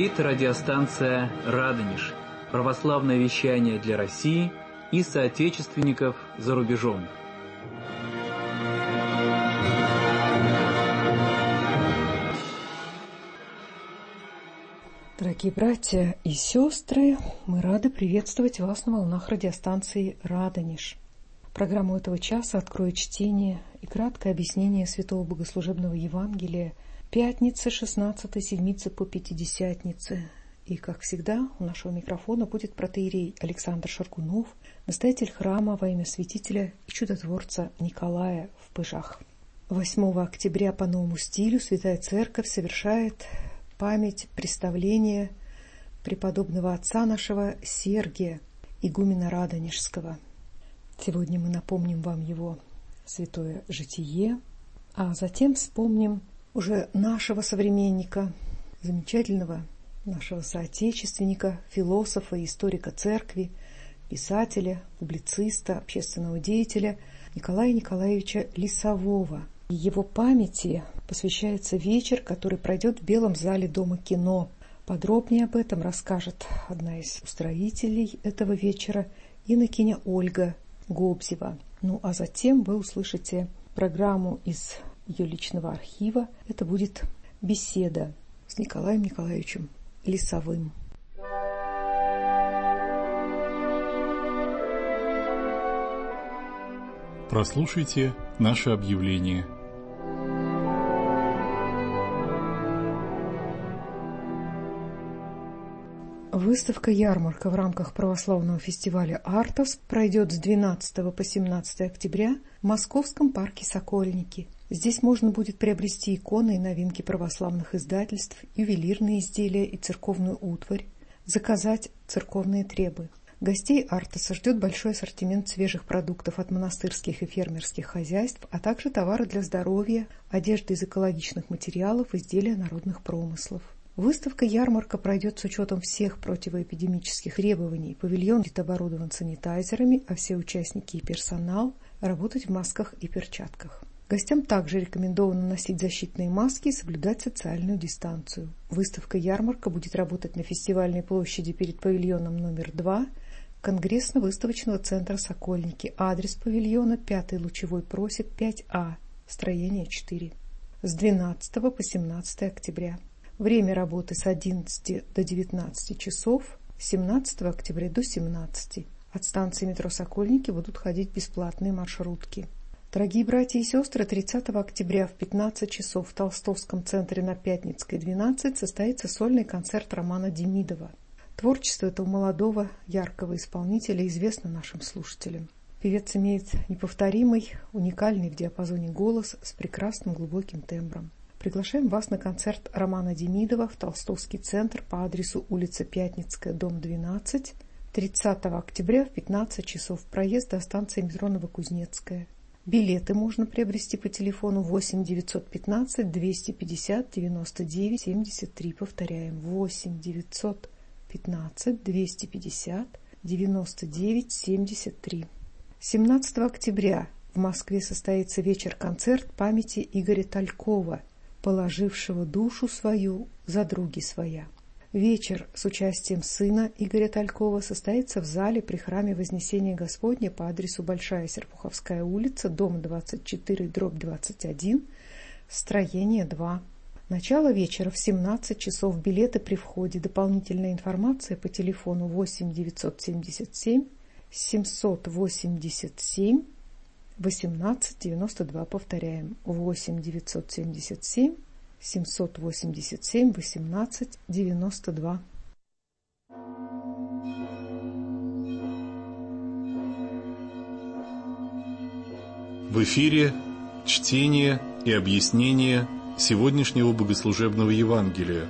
Это радиостанция «Радонеж», православное вещание для России и соотечественников за рубежом. Дорогие братья и сестры, мы рады приветствовать вас на волнах радиостанции «Радонеж». Программу этого часа откроет чтение и краткое объяснение Святого Богослужебного Евангелия пятницы 16-й седмицы по Пятидесятнице. И, как всегда, у нашего микрофона будет протоиерей Александр Шаргунов, настоятель храма во имя святителя и чудотворца Николая в Пыжах. 8 октября по новому стилю Святая Церковь совершает память представления преподобного отца нашего Сергия, игумена Радонежского. Сегодня мы напомним вам его святое житие, а затем вспомним уже нашего современника, замечательного нашего соотечественника, философа и историка церкви, писателя, публициста, общественного деятеля Николая Николаевича Лисового. Его памяти посвящается вечер, который пройдет в Белом зале Дома кино. Подробнее об этом расскажет одна из устроителей этого вечера, инокиня Ольга Гобзева. Ну а затем вы услышите программу из ее личного архива. Это будет беседа с Николаем Николаевичем Лисовым. Прослушайте наше объявление. Выставка-ярмарка в рамках православного фестиваля «Артос» пройдет с 12 по 17 октября в Московском парке «Сокольники». Здесь можно будет приобрести иконы и новинки православных издательств, ювелирные изделия и церковную утварь, заказать церковные требы. Гостей «Артоса» ждет большой ассортимент свежих продуктов от монастырских и фермерских хозяйств, а также товары для здоровья, одежды из экологичных материалов, изделия народных промыслов. Выставка-ярмарка пройдет с учетом всех противоэпидемических требований. Павильон будет оборудован санитайзерами, а все участники и персонал работать в масках и перчатках. Гостям также рекомендовано носить защитные маски и соблюдать социальную дистанцию. Выставка-ярмарка будет работать на фестивальной площади перед павильоном номер 2 Конгрессно-выставочного центра «Сокольники». Адрес павильона 5-й Лучевой просек 5А, строение 4. С 12 по 17 октября. Время работы с 11 до 19 часов, с 17 октября до 17. От станции метро «Сокольники» будут ходить бесплатные маршрутки. Дорогие братья и сестры, 30 октября в 15 часов в Толстовском центре на Пятницкой, 12 состоится сольный концерт Романа Демидова. Творчество этого молодого, яркого исполнителя известно нашим слушателям. Певец имеет неповторимый, уникальный в диапазоне голос с прекрасным глубоким тембром. Приглашаем вас на концерт Романа Демидова в Толстовский центр по адресу улица Пятницкая, дом 12, 30 октября в 15 часов. Проезд до станции метро Новокузнецкая. Билеты можно приобрести по телефону 8 915 250 99 73. Повторяем, 8 915 250 99 73. 17 октября в Москве состоится вечер-концерт памяти Игоря Талькова, положившего душу свою за други своя. Вечер с участием сына Игоря Талькова состоится в зале при храме Вознесения Господня по адресу Большая Серпуховская улица, дом 24/21, строение 2. Начало вечера в 17 часов. Билеты при входе. Дополнительная информация по телефону 8 977 787 1892. Повторяем, 8 977 787 1892. В эфире чтение и объяснение сегодняшнего богослужебного Евангелия.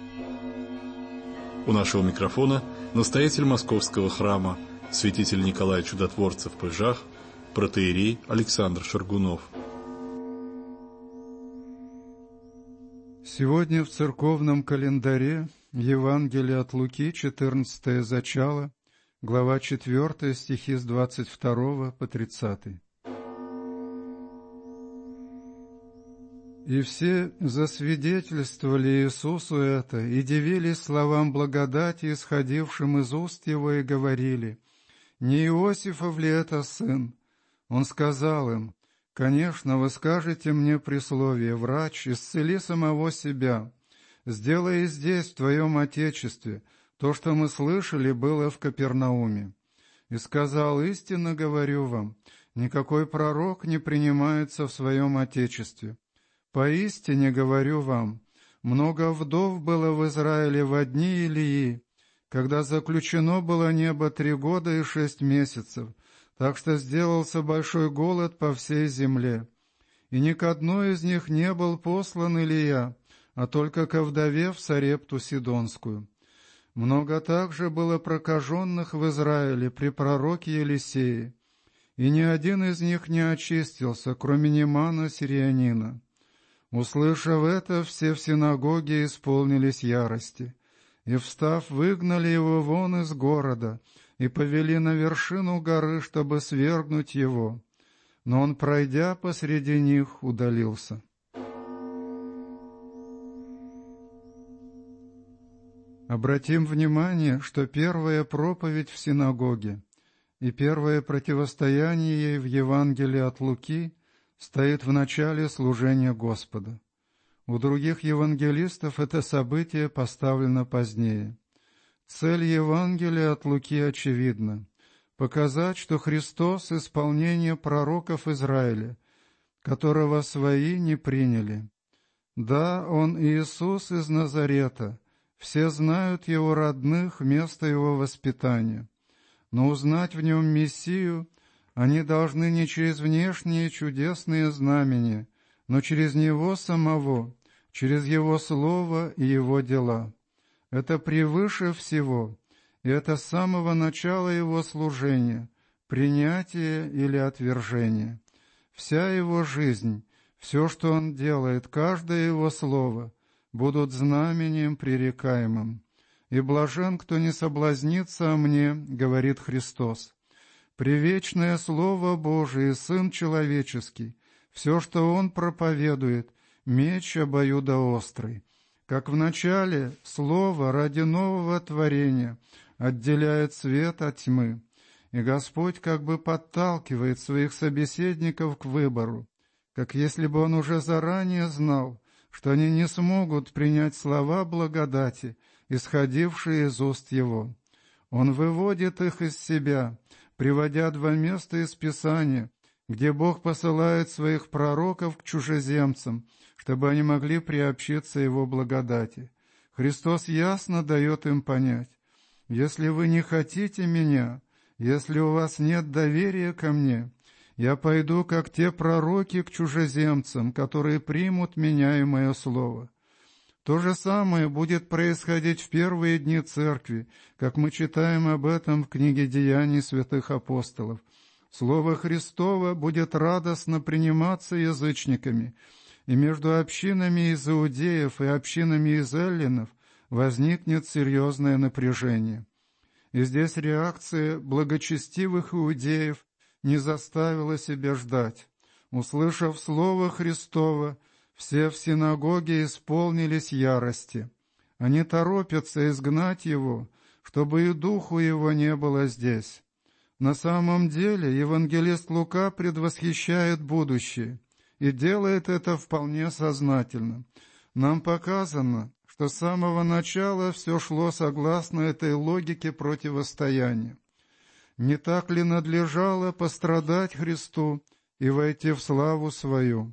У нашего микрофона настоятель Московского храма, святитель Николай Чудотворца в Пыжах, протоиерей Александр Шаргунов. Сегодня в церковном календаре Евангелие от Луки, 14 зачало, глава 4, стихи с 22 по 30. И все засвидетельствовали Иисусу это, и дивились словам благодати, исходившим из уст Его, и говорили: «Не Иосифов ли это сын?» Он сказал им: «Конечно, вы скажете мне присловие: врач, исцели самого себя. Сделай и здесь, в твоем отечестве, то, что мы слышали, было в Капернауме». И сказал: «Истинно говорю вам, никакой пророк не принимается в своем отечестве. Поистине говорю вам, много вдов было в Израиле во дни Илии, когда заключено было небо 3 года и 6 месяцев, так что сделался большой голод по всей земле. И ни к одной из них не был послан Илия, а только ко вдове в Сарепту Сидонскую. Много также было прокаженных в Израиле при пророке Елисее, и ни один из них не очистился, кроме Немана сириянина. Услышав это, все в синагоге исполнились ярости, и, встав, выгнали его вон из города и повели на вершину горы, чтобы свергнуть его. Но он, пройдя посреди них, удалился. Обратим внимание, что первая проповедь в синагоге и первое противостояние ей в Евангелии от Луки стоит в начале служения Господа. У других евангелистов это событие поставлено позднее. Цель Евангелия от Луки очевидна — показать, что Христос — исполнение пророков Израиля, которого свои не приняли. Да, Он Иисус из Назарета, все знают Его родных, место Его воспитания, но узнать в Нем Мессию они должны не через внешние чудесные знамения, но через Него самого, через Его Слово и Его дела. Это превыше всего, и это с самого начала Его служения, принятие или отвержение. Вся Его жизнь, все, что Он делает, каждое Его слово будут знамением пререкаемым. «И блажен, кто не соблазнится о мне, — говорит Христос. Превечное Слово Божие, Сын Человеческий, все, что Он проповедует, меч обоюдоострый. Как в начале Слово ради нового творения отделяет свет от тьмы, и Господь как бы подталкивает своих собеседников к выбору, как если бы Он уже заранее знал, что они не смогут принять слова благодати, исходившие из уст Его. Он выводит их из себя, приводя 2 места из Писания, где Бог посылает своих пророков к чужеземцам, чтобы они могли приобщиться Его благодати. Христос ясно дает им понять: «Если вы не хотите Меня, если у вас нет доверия ко Мне, я пойду, как те пророки, к чужеземцам, которые примут Меня и Мое Слово». То же самое будет происходить в первые дни Церкви, как мы читаем об этом в книге «Деяний святых апостолов». Слово Христово будет радостно приниматься язычниками, и между общинами из иудеев и общинами из эллинов возникнет серьезное напряжение. И здесь реакция благочестивых иудеев не заставила себя ждать. Услышав Слово Христово, все в синагоге исполнились ярости. Они торопятся изгнать Его, чтобы и духу Его не было здесь. На самом деле евангелист Лука предвосхищает будущее и делает это вполне сознательно. Нам показано, что с самого начала все шло согласно этой логике противостояния. Не так ли надлежало пострадать Христу и войти в славу Свою?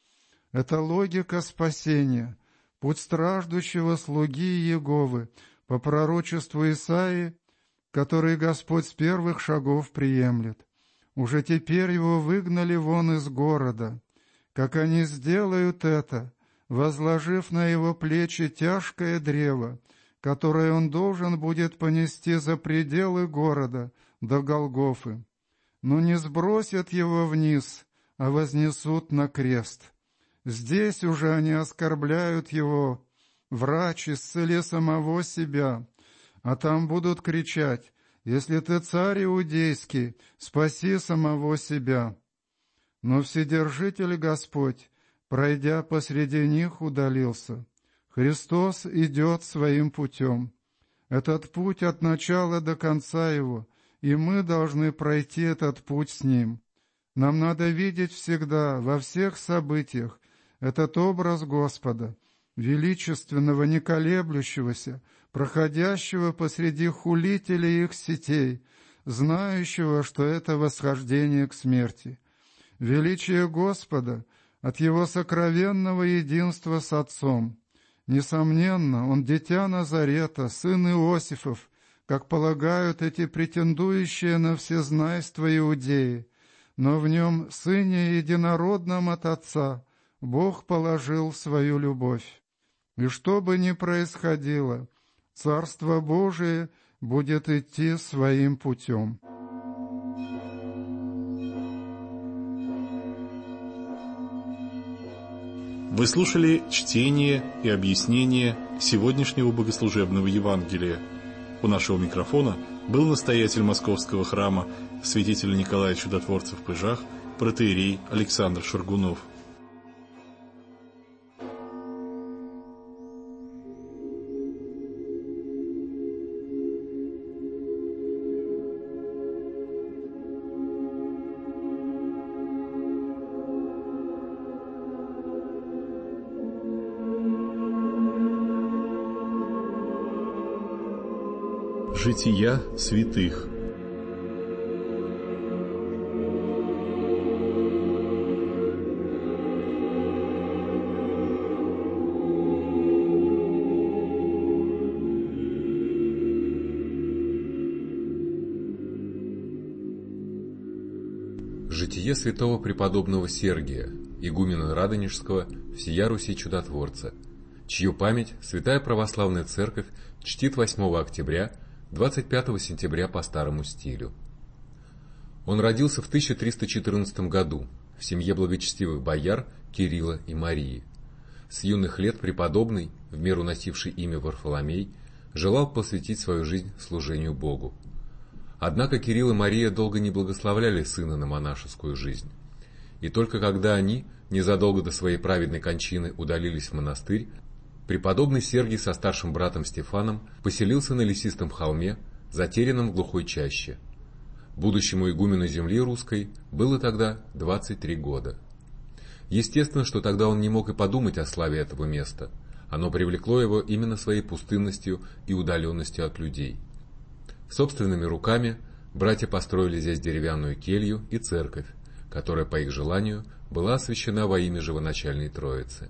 Это логика спасения, путь страждущего слуги Иеговы по пророчеству Исаии, который Господь с первых шагов приемлет. Уже теперь его выгнали вон из города. Как они сделают это, возложив на его плечи тяжкое древо, которое он должен будет понести за пределы города до Голгофы. Но не сбросят его вниз, а вознесут на крест. Здесь уже они оскорбляют его: «Врач, исцели самого себя», а там будут кричать: «Если ты царь иудейский, спаси самого себя». Но Вседержитель Господь пройдя посреди них, удалился. Христос идет своим путем. Этот путь от начала до конца его, и мы должны пройти этот путь с Ним. Нам надо видеть всегда, во всех событиях, этот образ Господа, величественного, неколеблющегося, проходящего посреди хулителей их сетей, знающего, что это восхождение к смерти. Величие Господа от Его сокровенного единства с Отцом. Несомненно, Он дитя Назарета, сын Иосифов, как полагают эти претендующие на всезнайство иудеи, но в Нем, Сыне единородном от Отца, Бог положил свою любовь. И что бы ни происходило, Царство Божие будет идти своим путем. Вы слушали чтение и объяснение сегодняшнего богослужебного Евангелия. У нашего микрофона был настоятель Московского храма святитель Николай Чудотворцев в Пыжах, протоиерей Александр Шаргунов. Жития святых. Житие святого преподобного Сергия, игумена Радонежского, всея Руси Чудотворца, чью память Святая Православная Церковь чтит 8 октября, 25 сентября по старому стилю. Он родился в 1314 году в семье благочестивых бояр Кирилла и Марии. С юных лет преподобный, в меру носивший имя Варфоломей, желал посвятить свою жизнь служению Богу. Однако Кирилл и Мария долго не благословляли сына на монашескую жизнь. И только когда они, незадолго до своей праведной кончины, удалились в монастырь, преподобный Сергий со старшим братом Стефаном поселился на лесистом холме, затерянном в глухой чаще. Будущему игумену земли русской было тогда 23 года. Естественно, что тогда он не мог и подумать о славе этого места. Оно привлекло его именно своей пустынностью и удаленностью от людей. Собственными руками братья построили здесь деревянную келью и церковь, которая, по их желанию, была освящена во имя Живоначальной Троицы.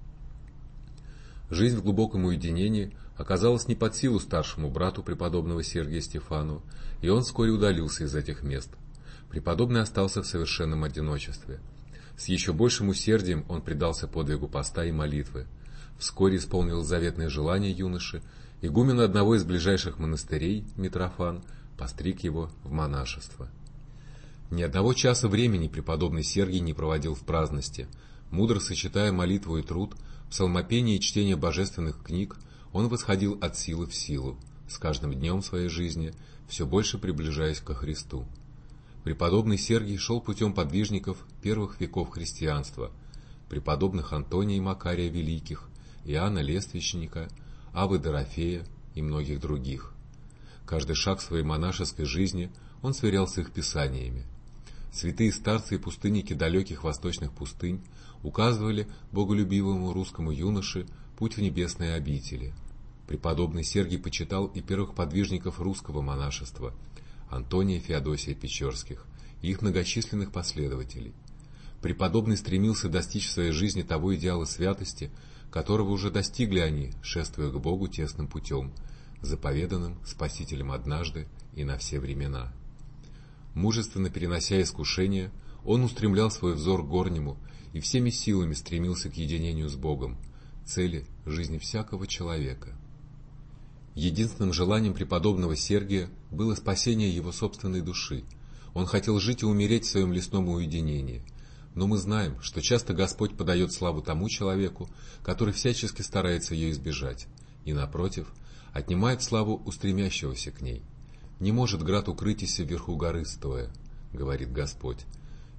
Жизнь в глубоком уединении оказалась не под силу старшему брату преподобного Сергия Стефану, и он вскоре удалился из этих мест. Преподобный остался в совершенном одиночестве. С еще большим усердием он предался подвигу поста и молитвы. Вскоре исполнил заветное желание юноши. Игумен одного из ближайших монастырей, Митрофан, постриг его в монашество. Ни одного часа времени преподобный Сергий не проводил в праздности. Мудро сочетая молитву и труд, псалмопение и чтение божественных книг, он восходил от силы в силу, с каждым днем своей жизни, все больше приближаясь ко Христу. Преподобный Сергий шел путем подвижников первых веков христианства, преподобных Антония и Макария Великих, Иоанна Лествичника, Авы Дорофея и многих других. Каждый шаг своей монашеской жизни он сверял с их писаниями. Святые старцы и пустынники далеких восточных пустынь указывали боголюбивому русскому юноше путь в небесные обители. Преподобный Сергий почитал и первых подвижников русского монашества, Антония и Феодосия Печорских, и их многочисленных последователей. Преподобный стремился достичь в своей жизни того идеала святости, которого уже достигли они, шествуя к Богу тесным путем, заповеданным Спасителем однажды и на все времена. Мужественно перенося искушения, он устремлял свой взор к горнему и всеми силами стремился к единению с Богом, цели жизни всякого человека. Единственным желанием преподобного Сергия было спасение его собственной души. Он хотел жить и умереть в своем лесном уединении. Но мы знаем, что часто Господь подает славу тому человеку, который всячески старается ее избежать, и, напротив, отнимает славу у стремящегося к ней. «Не может град укрытися вверху горы стоя», — говорит Господь.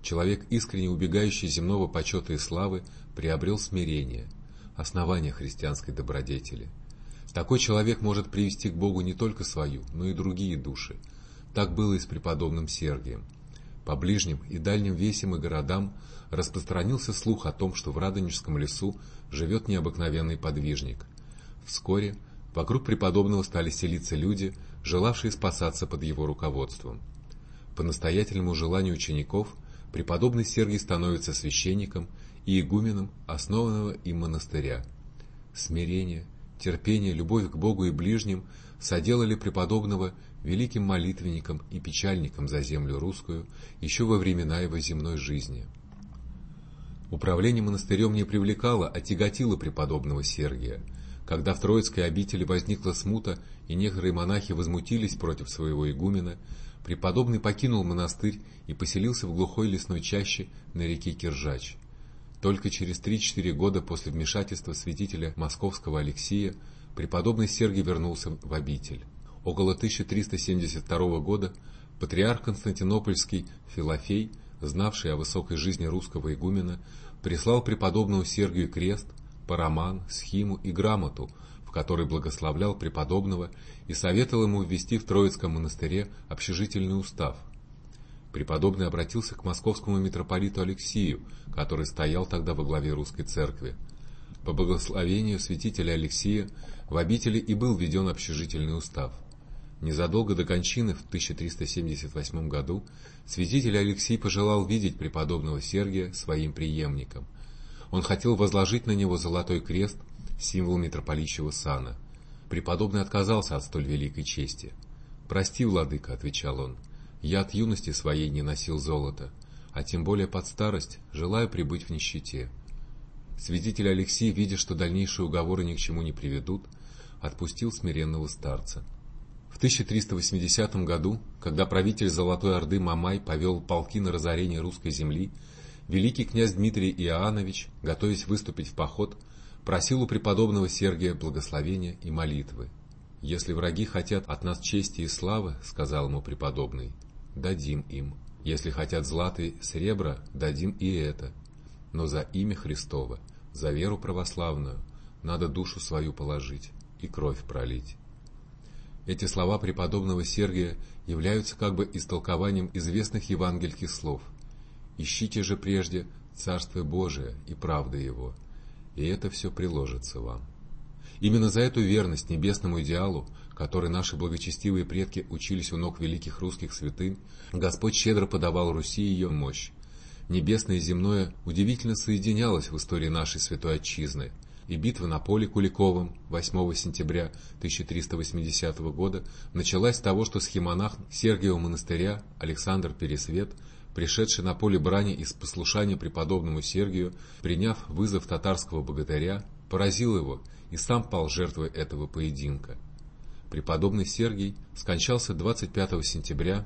человек, искренне убегающий земного почета и славы, приобрел смирение, основание христианской добродетели. Такой человек может привести к Богу не только свою, но и другие души. Так было и с преподобным Сергием. По ближним и дальним весям и городам распространился слух о том, что в Радонежском лесу живет необыкновенный подвижник. Вскоре вокруг преподобного стали селиться люди, желавшие спасаться под его руководством. По настоятельному желанию учеников преподобный Сергий становится священником и игуменом основанного им монастыря. Смирение, терпение, любовь к Богу и ближним соделали преподобного великим молитвенником и печальником за землю русскую еще во времена его земной жизни. Управление монастырем не привлекало, а тяготило преподобного Сергия. Когда в Троицкой обители возникла смута и некоторые монахи возмутились против своего игумена, преподобный покинул монастырь и поселился в глухой лесной чаще на реке Киржач. Только через 3-4 года после вмешательства святителя московского Алексия преподобный Сергий вернулся в обитель. Около 1372 года патриарх Константинопольский Филофей, знавший о высокой жизни русского игумена, прислал преподобному Сергию крест, параман, схиму и грамоту, в которой благословлял преподобного и советовал ему ввести в Троицком монастыре общежительный устав. Преподобный обратился к московскому митрополиту Алексию, который стоял тогда во главе русской церкви. По благословению святителя Алексия в обители и был введен общежительный устав. Незадолго до кончины в 1378 году святитель Алексий пожелал видеть преподобного Сергия своим преемником. Он хотел возложить на него золотой крест, символ митрополичьего сана. Преподобный отказался от столь великой чести. «Прости, владыка», — отвечал он, — «я от юности своей не носил золота, а тем более под старость желаю пребыть в нищете». Святитель Алексий, видя, что дальнейшие уговоры ни к чему не приведут, отпустил смиренного старца. В 1380 году, когда правитель Золотой Орды Мамай повел полки на разорение русской земли, великий князь Дмитрий Иоаннович, готовясь выступить в поход, просил у преподобного Сергия благословения и молитвы. «Если враги хотят от нас чести и славы, — сказал ему преподобный, — дадим им. Если хотят злата и сребра, дадим и это. Но за имя Христово, за веру православную, надо душу свою положить и кровь пролить». Эти слова преподобного Сергия являются как бы истолкованием известных евангельских слов: «Ищите же прежде Царствие Божие и правды Его, и это все приложится вам». Именно за эту верность небесному идеалу, который наши благочестивые предки учились у ног великих русских святынь, Господь щедро подавал Руси ее мощь. Небесное и земное удивительно соединялось в истории нашей святой отчизны, и битва на поле Куликовом 8 сентября 1380 года началась с того, что схимонах Сергиева монастыря Александр Пересвет, пришедший на поле брани из послушания преподобному Сергию, приняв вызов татарского богатыря, поразил его и сам пал жертвой этого поединка. Преподобный Сергий скончался 25 сентября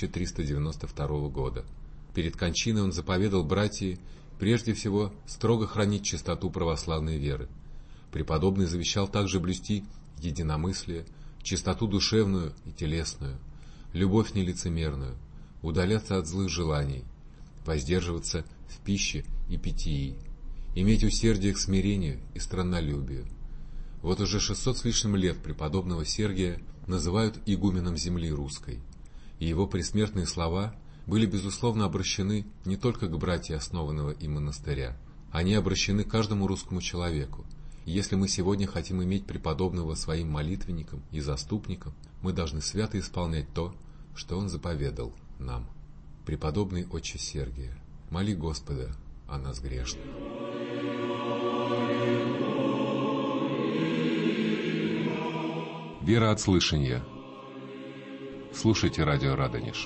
1392 года. Перед кончиной он заповедал братьям прежде всего строго хранить чистоту православной веры. Преподобный завещал также блюсти единомыслие, чистоту душевную и телесную, любовь нелицемерную, удаляться от злых желаний, воздерживаться в пище и питьи, иметь усердие к смирению и страннолюбию. Вот уже 600 с лишним лет преподобного Сергия называют игуменом земли русской, и его пресмертные слова были, безусловно, обращены не только к братьям основанного им монастыря, они обращены к каждому русскому человеку. И если мы сегодня хотим иметь преподобного своим молитвенником и заступником, мы должны свято исполнять то, что он заповедал нам. Преподобный отче Сергия, моли Господа о нас грешных. Вера от слышания. Слушайте радио Радонеж.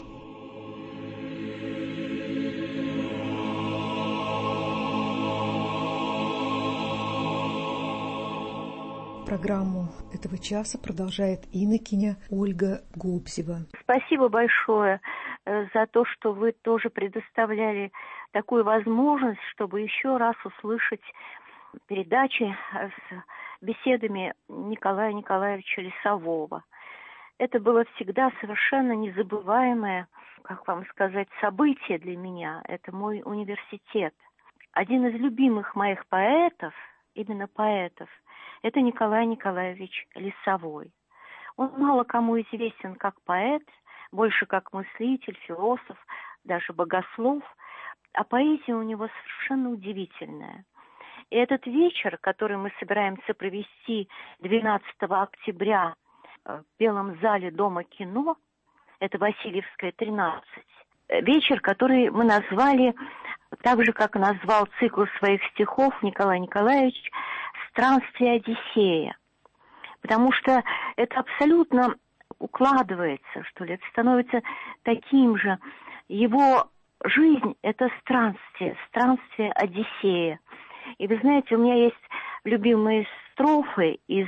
Программу этого часа продолжает инокиня Ольга Губзева. Спасибо большое за то, что вы тоже предоставляли такую возможность, чтобы еще раз услышать передачи с беседами Николая Николаевича Лесового. Это было всегда совершенно незабываемое как вам сказать, событие для меня. Это мой университет. Один из любимых моих поэтов, именно поэтов, это Николай Николаевич Лисовой. Он мало кому известен как поэт, больше как мыслитель, философ, даже богослов, а поэзия у него совершенно удивительная. И этот вечер, который мы собираемся провести 12 октября в Белом зале Дома кино, это Васильевская, 13, вечер, который мы назвали, так же, как назвал цикл своих стихов Николай Николаевич, «Странствие Одиссея». Потому что это абсолютно укладывается, что ли, это становится таким же. Его жизнь – это странствие Одиссея. И вы знаете, у меня есть любимые строфы из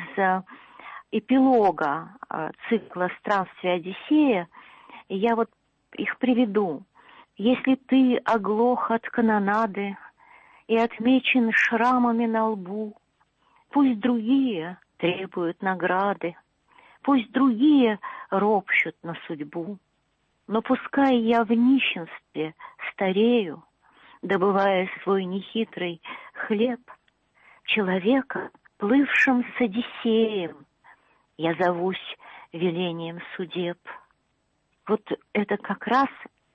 эпилога цикла «Странствие Одиссея», и я вот их приведу. «Если ты оглох от канонады и отмечен шрамами на лбу, пусть другие требуют награды, пусть другие ропщут на судьбу, но пускай я в нищенстве старею, добывая свой нехитрый хлеб, человека, плывшим с Одиссеем, я зовусь велением судеб». Вот это как раз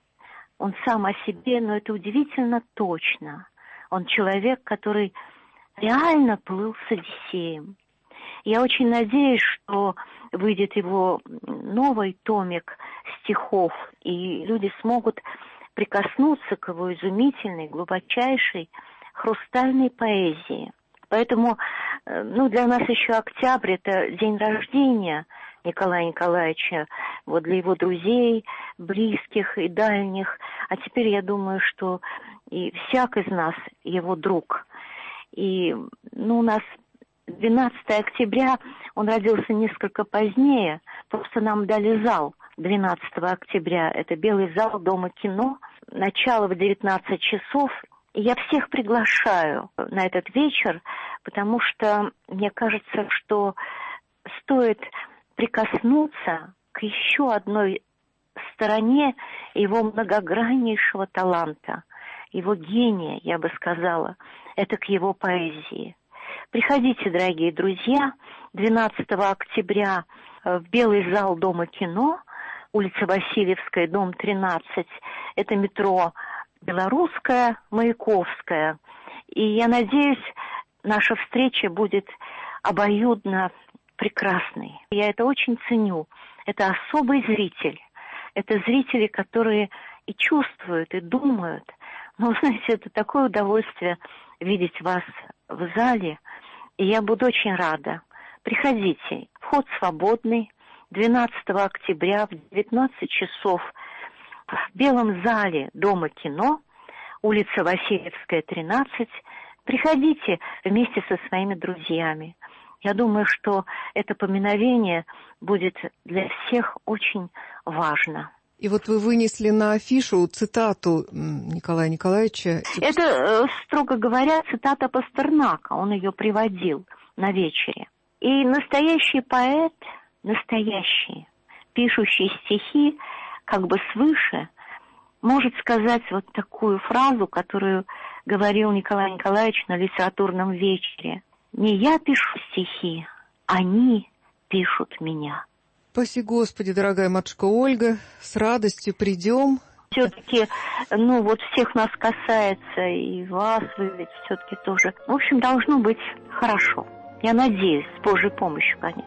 он сам о себе, но это удивительно точно. Он человек, который реально плыл с Одиссеем. Я очень надеюсь, что выйдет его новый томик стихов, и люди смогут прикоснуться к его изумительной, глубочайшей, хрустальной поэзии. Поэтому, для нас еще октябрь – это день рождения Николая Николаевича, вот для его друзей, близких и дальних. А теперь я думаю, что и всяк из нас его друг. И, у нас 12 октября, он родился несколько позднее, просто нам дали зал 12 октября. Это Белый зал Дома кино, начало в 19 часов. И я всех приглашаю на этот вечер, потому что мне кажется, что стоит прикоснуться к еще одной стороне его многограннейшего таланта, его гения, я бы сказала, это к его поэзии. Приходите, дорогие друзья, 12 октября в Белый зал Дома кино, улица Васильевская, дом 13, это метро Белорусская, Маяковская. И я надеюсь, наша встреча будет обоюдно прекрасной. Я это очень ценю. Это особый зритель. Это зрители, которые и чувствуют, и думают. Но, знаете, это такое удовольствие видеть вас в зале. И я буду очень рада. Приходите. Вход свободный. 12 октября в 19 часов в Белом зале Дома кино, улица Васильевская, 13. Приходите вместе со своими друзьями. Я думаю, что это поминовение будет для всех очень важно. И вот вы вынесли на афишу цитату Николая Николаевича. Это, строго говоря, цитата Пастернака. Он ее приводил на вечере. И настоящий поэт, пишущий стихи как бы свыше, может сказать вот такую фразу, которую говорил Николай Николаевич на литературном вечере. «Не я пишу стихи, они пишут меня». Спаси Господи, дорогая матушка Ольга, с радостью придем. Все-таки, всех нас касается, и вас, вы ведь все-таки тоже. В общем, должно быть хорошо. Я надеюсь, с Божьей помощью, конечно.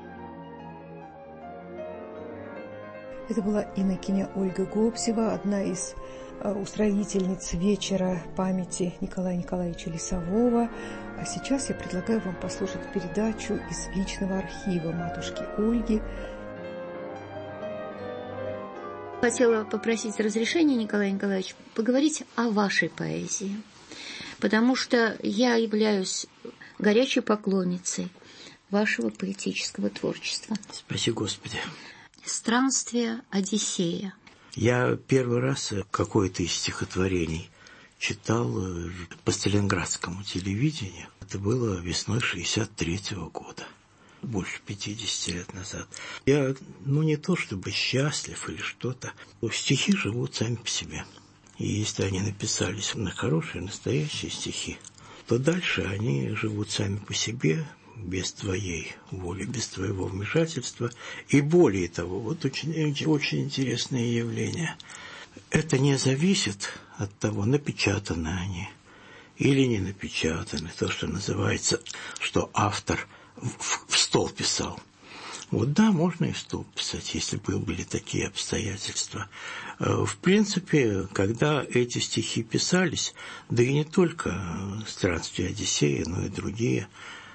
Это была инокиня Ольга Гобсева, одна из устроительниц вечера памяти Николая Николаевича Лисового. А сейчас я предлагаю вам послушать передачу из личного архива матушки Ольги. Хотела попросить разрешения, Николай Николаевич, поговорить о вашей поэзии, потому что я являюсь горячей поклонницей вашего поэтического творчества. Спаси Господи. «Странствие Одиссея». Я первый раз какое-то из стихотворений читал по сталинградскому телевидению. Это было весной 1963 года. больше 50 лет назад. Я, не то чтобы счастлив или что-то, стихи живут сами по себе. И если они написались на хорошие, настоящие стихи, то дальше они живут сами по себе, без твоей воли, без твоего вмешательства. И более того, вот очень интересное явление. Это не зависит от того, напечатаны они или не напечатаны. То, что называется, что автор в стол писал. Вот да, можно и в стол писать, если бы были такие обстоятельства. В принципе, когда эти стихи писались, да и не только «Странствие Одиссея», но и другие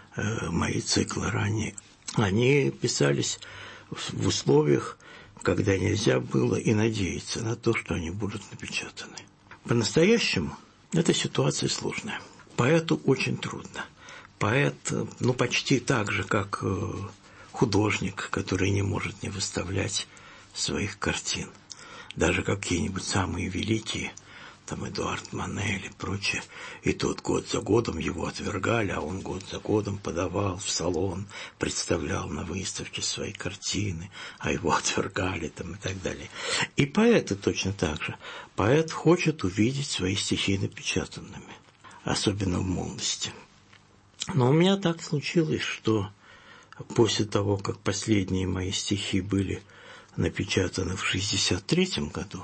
мои циклы ранее, они писались в условиях, когда нельзя было и надеяться на то, что они будут напечатаны. По-настоящему эта ситуация сложная. Поэту очень трудно. Поэт, почти так же, как художник, который не может не выставлять своих картин. Даже какие-нибудь самые великие, там Эдуард Мане или прочее, и тот год за годом его отвергали, а он год за годом подавал в салон, представлял на выставке свои картины, а его отвергали там, и так далее. И поэты точно так же. Поэт хочет увидеть свои стихи напечатанными, особенно в молодости. Но у меня так случилось, что после того, как последние мои стихи были напечатаны в 1963 году,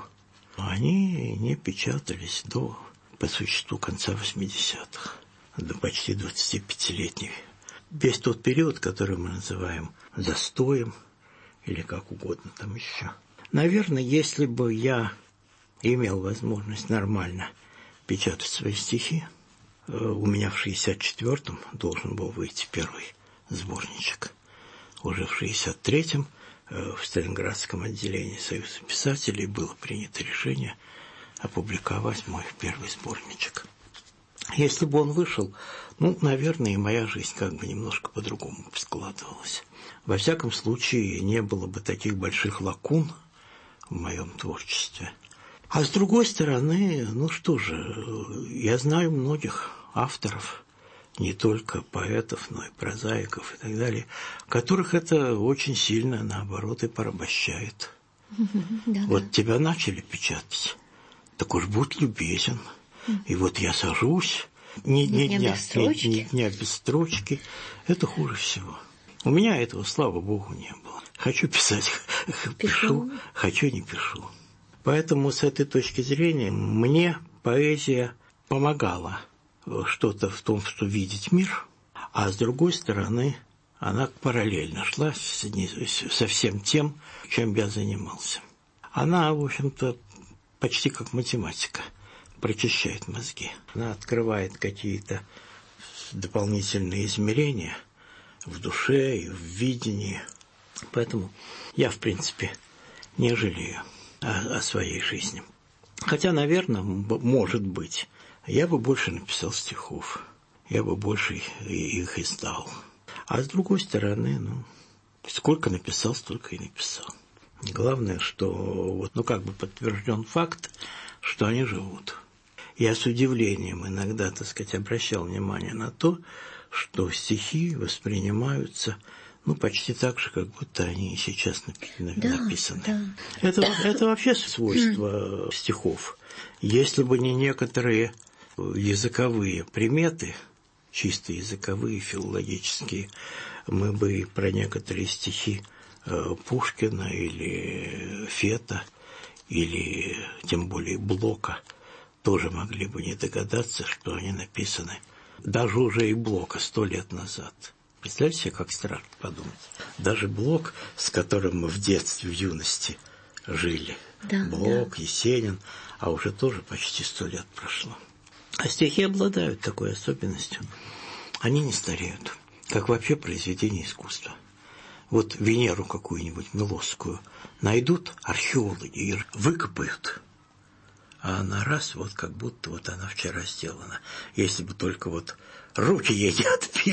они не печатались до, по существу, конца 80-х, до почти 25-летней. Весь тот период, который мы называем застоем, или как угодно там еще. Наверное, если бы я имел возможность нормально печатать свои стихи, у меня в 1964-м должен был выйти первый сборничек. Уже в 1963-м в Сталинградском отделении Союза писателей было принято решение опубликовать мой первый сборничек. Если бы он вышел, наверное, и моя жизнь как бы немножко по-другому складывалась. Во всяком случае, не было бы таких больших лакун в моем творчестве. А с другой стороны, я знаю многих авторов, не только поэтов, но и прозаиков и так далее, которых это очень сильно, наоборот, и порабощает. Вот тебя начали печатать, так уж будь любезен. И вот я сажусь, ни дня без строчки. Это хуже всего. У меня этого, слава богу, не было. Хочу писать, пишу, хочу, не пишу. Поэтому с этой точки зрения мне поэзия помогала что-то в том, что видеть мир, а с другой стороны, она параллельно шла со всем тем, чем я занимался. Она, в общем-то, почти как математика, прочищает мозги. Она открывает какие-то дополнительные измерения в душе и в видении. Поэтому я, в принципе, не жалею о своей жизни. Хотя, наверное, может быть, я бы больше написал стихов, я бы больше их издал. А с другой стороны, сколько написал, столько и написал. Главное, что подтвержден факт, что они живут. Я с удивлением иногда, обращал внимание на то, что стихи воспринимаются почти так же, как будто они сейчас написаны. Да. Это вообще свойство стихов. Если бы не некоторые языковые приметы, чисто языковые, филологические, мы бы про некоторые стихи Пушкина или Фета, или тем более Блока, тоже могли бы не догадаться, что они написаны даже уже и Блока 100 лет назад. Представляете себе, как страшно подумать. Даже Блок, с которым мы в детстве, в юности жили. Да, Блок, Есенин, а уже тоже почти 100 лет прошло. А стихи обладают такой особенностью. Они не стареют, как вообще произведения искусства. Вот Венеру какую-нибудь Милосскую найдут археологи и выкопают, а она раз, как будто она вчера сделана. Если бы только руки ей не отбили,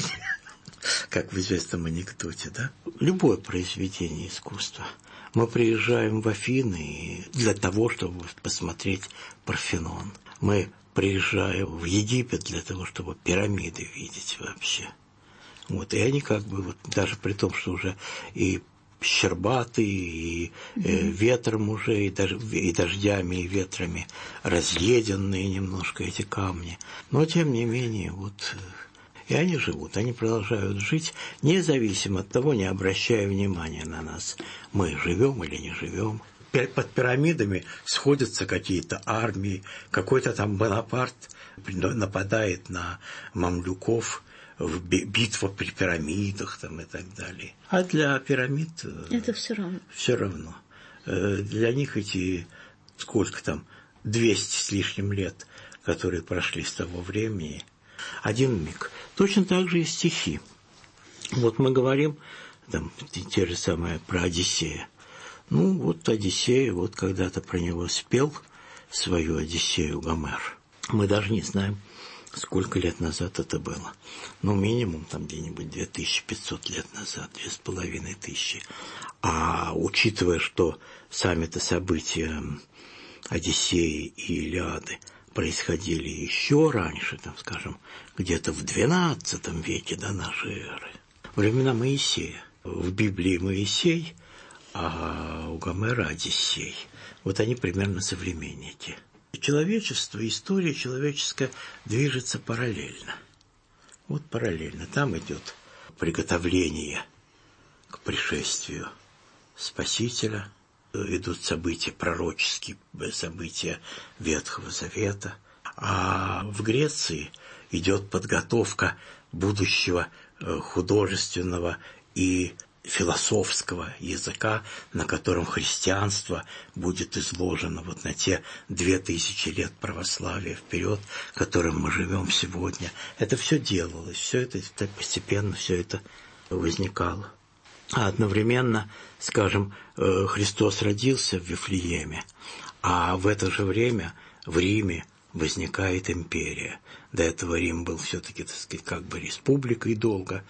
как в известном анекдоте, да? Любое произведение искусства. Мы приезжаем в Афины для того, чтобы посмотреть Парфенон. Мы приезжаем в Египет для того, чтобы пирамиды видеть вообще. Вот, и они как бы, вот, даже при том, что уже и щербатые, и ветром уже, и дождями, и ветрами разъеденные немножко эти камни. Но, тем не менее, вот, и они живут, они продолжают жить, независимо от того, не обращая внимания на нас, мы живем или не живем. Под пирамидами сходятся какие-то армии, какой-то там Бонапарт нападает на мамлюков, в битва при пирамидах там, и так далее. А для пирамид... Это все равно. Все равно. Для них эти, сколько там, 200 с лишним лет, которые прошли с того времени, один миг. Точно так же и стихи. Вот мы говорим, там, те же самые про Одиссея. Ну, вот Одиссея, вот когда-то про него спел свою Одиссею Гомер. Мы даже не знаем, сколько лет назад это было. Ну, минимум там где-нибудь 2500 лет назад, 2500. А учитывая, что сами-то события Одиссеи и Илиады происходили еще раньше, там, скажем, где-то в XII веке до нашей эры, времена Моисея. В Библии Моисей, а у Гомера Одиссей. Вот они примерно современники. Человечество, история человеческая движется параллельно. Вот параллельно. Там идет приготовление к пришествию Спасителя. Идут события пророческие, события Ветхого Завета. А в Греции идет подготовка будущего художественного и философского языка, на котором христианство будет изложено вот на те 2000 лет православия вперед, которым мы живем сегодня. Это все делалось, все это постепенно все это возникало. А одновременно, скажем, Христос родился в Вифлееме, а в это же время в Риме возникает империя. До этого Рим был все-таки, так сказать, как бы республикой долго,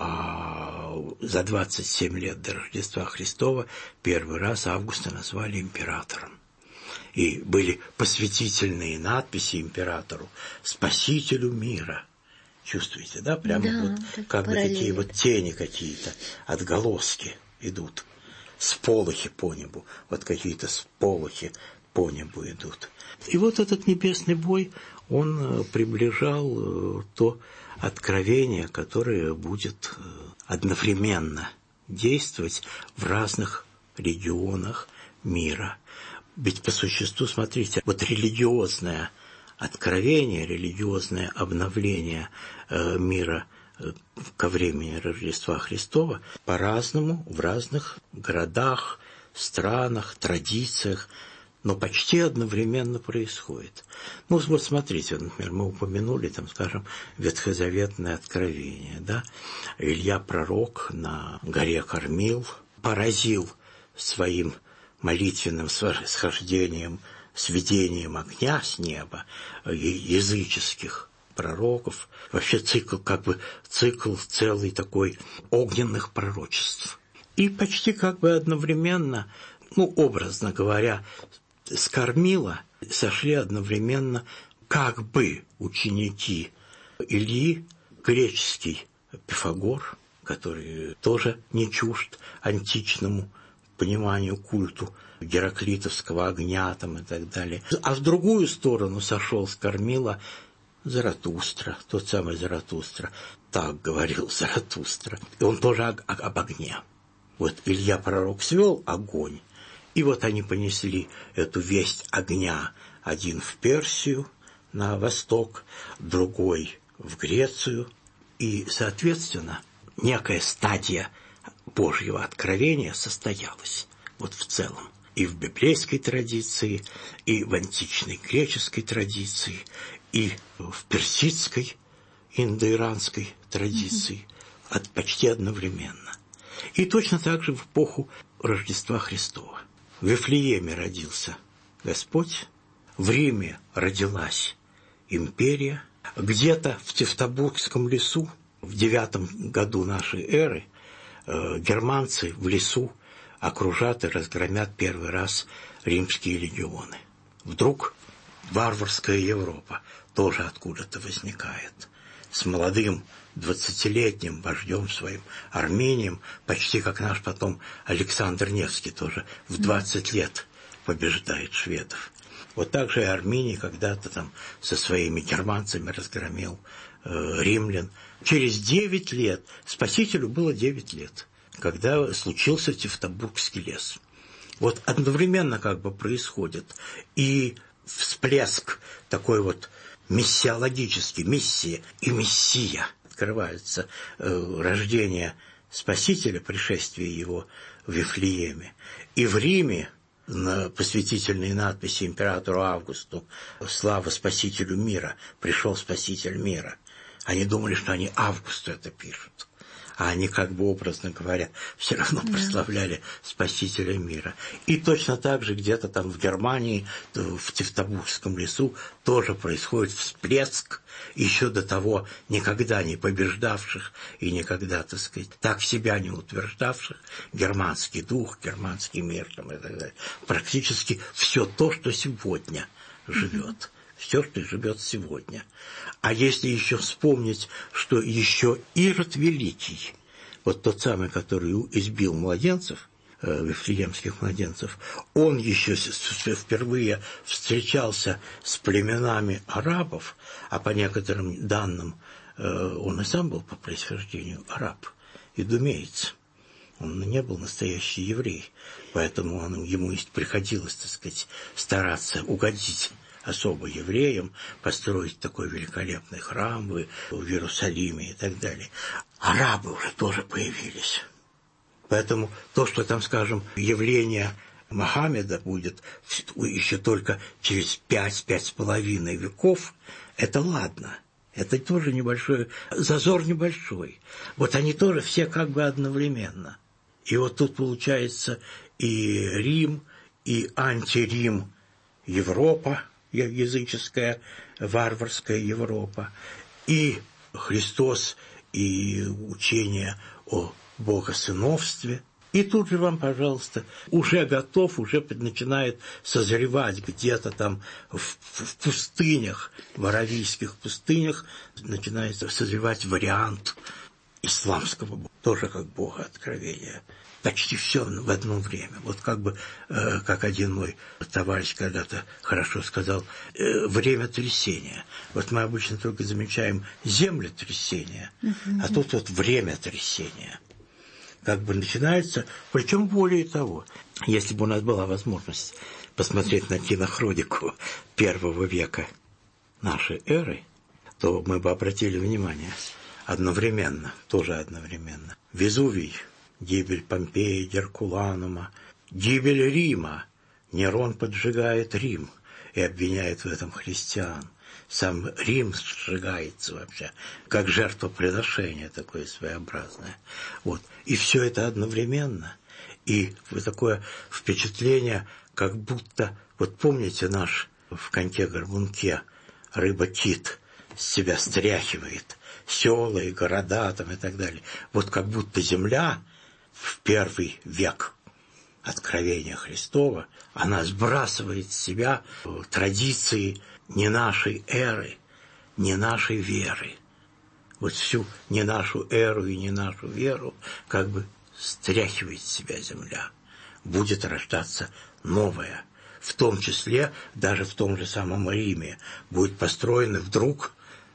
а за 27 лет до Рождества Христова первый раз Августа назвали императором. И были посвятительные надписи императору, спасителю мира. Чувствуете, да? Прямо да, вот как бы такие вот тени какие-то, отголоски идут, сполохи по небу, вот какие-то сполохи по небу идут. И вот этот небесный бой, он приближал то откровение, которое будет одновременно действовать в разных регионах мира. Ведь по существу, смотрите, вот религиозное откровение, религиозное обновление мира ко времени Рождества Христова по-разному в разных городах, странах, традициях, но почти одновременно происходит. Ну, вот смотрите, например, мы упомянули, там, скажем, ветхозаветное откровение, да? Илья пророк на горе Кормил поразил своим молитвенным схождением, сведением огня с неба языческих пророков. Вообще цикл целый такой огненных пророчеств. И почти как бы одновременно, ну, образно говоря, с Кормила сошли одновременно как бы ученики Ильи, греческий Пифагор, который тоже не чужд античному пониманию культу гераклитовского огня там, и так далее. А в другую сторону сошел с Кормила Заратустра, тот самый Заратустра. Так говорил Заратустра. И он тоже об огне. Вот Илья пророк свел огонь, и вот они понесли эту весть огня. Один в Персию, на восток, другой в Грецию. И, соответственно, некая стадия Божьего откровения состоялась. Вот в целом. И в библейской традиции, и в античной греческой традиции, и в персидской, индоиранской традиции. Почти одновременно. И точно так же в эпоху Рождества Христова. В Вифлееме родился Господь, в Риме родилась империя, где-то в Тевтобургском лесу в 9 году нашей эры германцы в лесу окружат и разгромят первый раз римские легионы. Вдруг варварская Европа тоже откуда-то возникает. с молодым 20-летним вождем своим Армением, почти как наш потом Александр Невский тоже в 20 лет побеждает шведов. Вот так же и Армений когда-то там со своими германцами разгромил римлян. Через 9 лет, Спасителю было 9 лет, когда случился Тевтобургский лес. Вот одновременно как бы происходит и всплеск такой вот мессиологический, мессия и мессия. Открывается рождение Спасителя, пришествие его в Вифлееме. И в Риме на посвятительной надписи императору Августу «Слава Спасителю мира! Пришел Спаситель мира!» Они думали, что они Августу это пишут. А они, как бы образно говоря, все равно прославляли Спасителя мира. И точно так же где-то там в Германии, в Тевтобургском лесу, тоже происходит всплеск еще до того никогда не побеждавших и никогда, так сказать, так себя не утверждавших, германский дух, германский мир там, и так далее. Практически все то, что сегодня живет. Все, что живет сегодня. А если еще вспомнить, что еще Ирод Великий, вот тот самый, который избил младенцев, вифлеемских младенцев, он еще впервые встречался с племенами арабов, а по некоторым данным он и сам был по происхождению араб, идумеец. Он не был настоящий еврей, поэтому ему приходилось, так сказать, стараться угодить особо евреям, построить такой великолепный храм в Иерусалиме и так далее. Арабы уже тоже появились. Поэтому то, что там, скажем, явление Мохаммеда будет еще только через 5-5,5 веков, это ладно. Это тоже небольшой, зазор небольшой. Вот они тоже все как бы одновременно. И вот тут получается и Рим, и антирим Европа, языческая, варварская Европа, и Христос, и учение о богосыновстве. И тут же вам, пожалуйста, уже готов, уже начинает созревать где-то там в пустынях, в аравийских пустынях, начинает созревать вариант исламского бога, тоже как бога откровения. Почти все в одно время. Вот как бы, как один мой товарищ когда-то хорошо сказал, время трясения. Вот мы обычно только замечаем землетрясения, а тут вот время трясения. Как бы начинается, причем более того, если бы у нас была возможность посмотреть на кинохронику первого века нашей эры, то мы бы обратили внимание одновременно, тоже одновременно. Везувий, гибель Помпеи, Геркуланума, гибель Рима. Нерон поджигает Рим и обвиняет в этом христиан. Сам Рим сжигается вообще, как жертвоприношение такое своеобразное. Вот. И все это одновременно. И такое впечатление, как будто, вот помните наш в коньке-горбунке рыба-кит с себя стряхивает села и города там и так далее. Вот как будто земля в первый век откровения Христова, она сбрасывает с себя традиции не нашей эры, не нашей веры. Вот всю не нашу эру и не нашу веру как бы стряхивает с себя земля. Будет рождаться новое. В том числе, даже в том же самом Риме, будет построено вдруг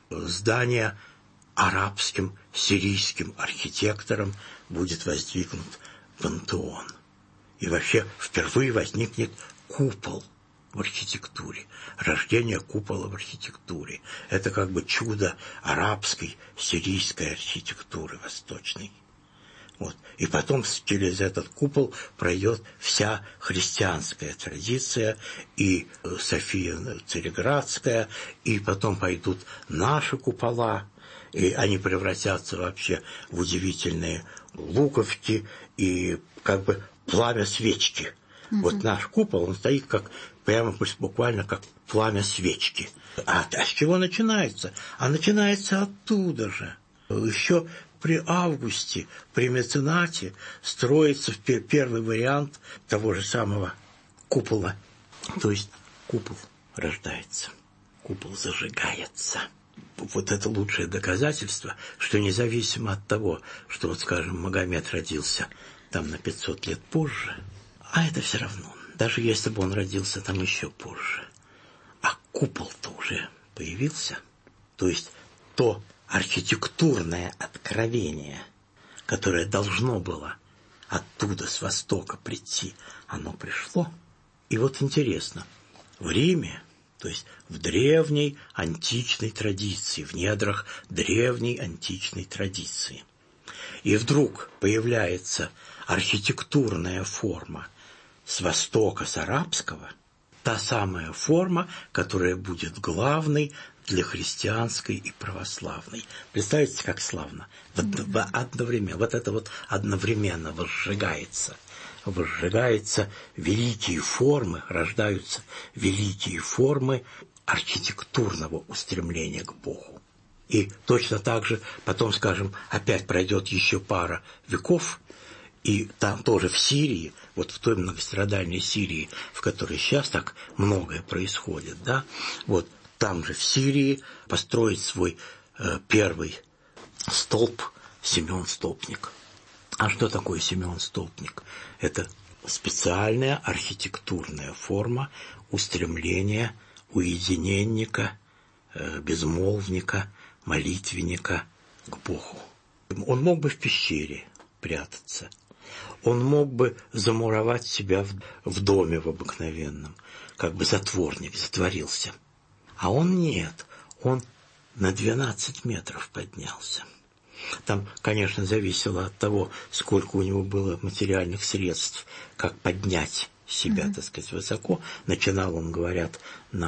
здание арабским, сирийским архитектором, будет воздвигнут пантеон. И вообще впервые возникнет купол в архитектуре. Рождение купола в архитектуре. Это как бы чудо арабской, сирийской архитектуры восточной. Вот. И потом через этот купол пройдет вся христианская традиция, и София Цареградская, и потом пойдут наши купола, и они превратятся вообще в удивительные луковки и как бы пламя свечки. Вот наш купол, он стоит как прямо буквально как пламя свечки. А с чего начинается? А начинается оттуда же. Еще при Августе, при меценате строится первый вариант того же самого купола. То есть купол рождается, купол зажигается. вот это лучшее доказательство, что независимо от того, что, вот, скажем, Магомед родился там на 500 лет позже, а это все равно, даже если бы он родился там еще позже, а купол-то уже появился, то есть то архитектурное откровение, которое должно было оттуда, с востока прийти, оно пришло. И вот интересно, в Риме, то есть в древней античной традиции, в недрах древней античной традиции, и вдруг появляется архитектурная форма с востока, с арабского, та самая форма, которая будет главной для христианской и православной. Представляете, как славно? Одновременно, вот это вот одновременно возжигается великие формы, рождаются великие формы архитектурного устремления к Богу. И точно так же потом, скажем, опять пройдет еще пара веков, и там тоже в Сирии, вот в той многострадальной Сирии, в которой сейчас так многое происходит, да, вот там же в Сирии построить свой первый столб Симеон Столпник. А что такое Симеон Столпник? Это специальная архитектурная форма устремления уединенника, безмолвника, молитвенника к Богу. Он мог бы в пещере прятаться, он мог бы замуровать себя в доме в обыкновенном, как бы затворник, затворился. А он нет, он на 12 метров поднялся. Там, конечно, зависело от того, сколько у него было материальных средств, как поднять себя, так сказать, высоко. Начинал он, говорят,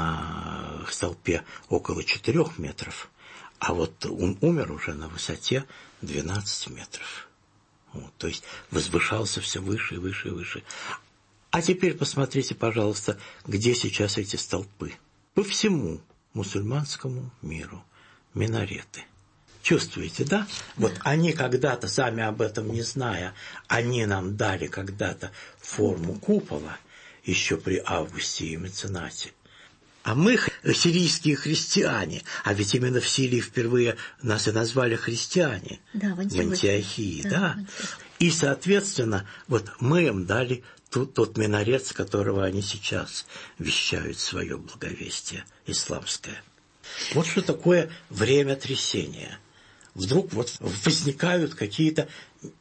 на столпе около 4 метров, а вот он умер уже на высоте 12 метров. Вот, то есть возвышался все выше и выше и выше. А теперь посмотрите, пожалуйста, где сейчас эти столпы. По всему мусульманскому миру минареты. Чувствуете, да? Вот они когда-то, сами об этом не зная, они нам дали когда-то форму купола, еще при Августе и Меценате. А мы сирийские христиане, а ведь именно в Сирии впервые нас и назвали христиане. Да, в Антиохии, да. И, соответственно, вот мы им дали тот минарет, с которого они сейчас вещают свое благовестие исламское. Вот что такое время трясения. Вдруг вот возникают какие-то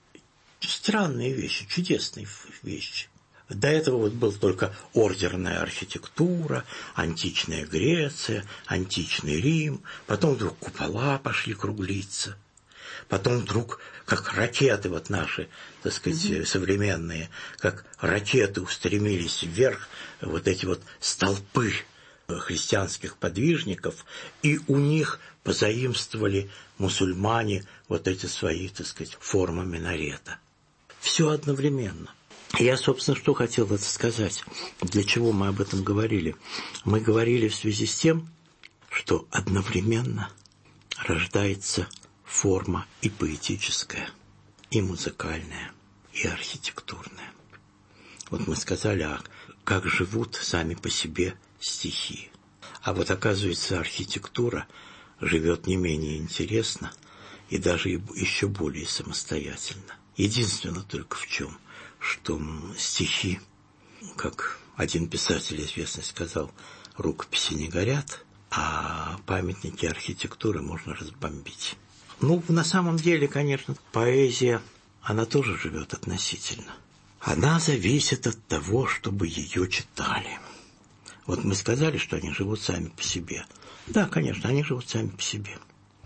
странные вещи, чудесные вещи. До этого вот была только ордерная архитектура, античная Греция, античный Рим. Потом вдруг купола пошли круглиться. Потом вдруг, как ракеты вот наши, так сказать, современные, как ракеты устремились вверх, вот эти вот столпы христианских подвижников, и у них позаимствовали мусульмане вот эти свои, так сказать, формы минарета. Все одновременно. Я, собственно, что хотел это сказать. Для чего мы об этом говорили? Мы говорили в связи с тем, что одновременно рождается форма и поэтическая, и музыкальная, и архитектурная. Вот мы сказали, а как живут сами по себе стихи. А вот, оказывается, архитектура живет не менее интересно и даже еще более самостоятельно. Единственное только в чем, что стихи, как один писатель известный сказал, рукописи не горят, а памятники архитектуры можно разбомбить. Ну, на самом деле, конечно, поэзия, она тоже живет относительно. Она зависит от того, чтобы ее читали. Вот мы сказали, что они живут сами по себе. Да, конечно, они живут сами по себе.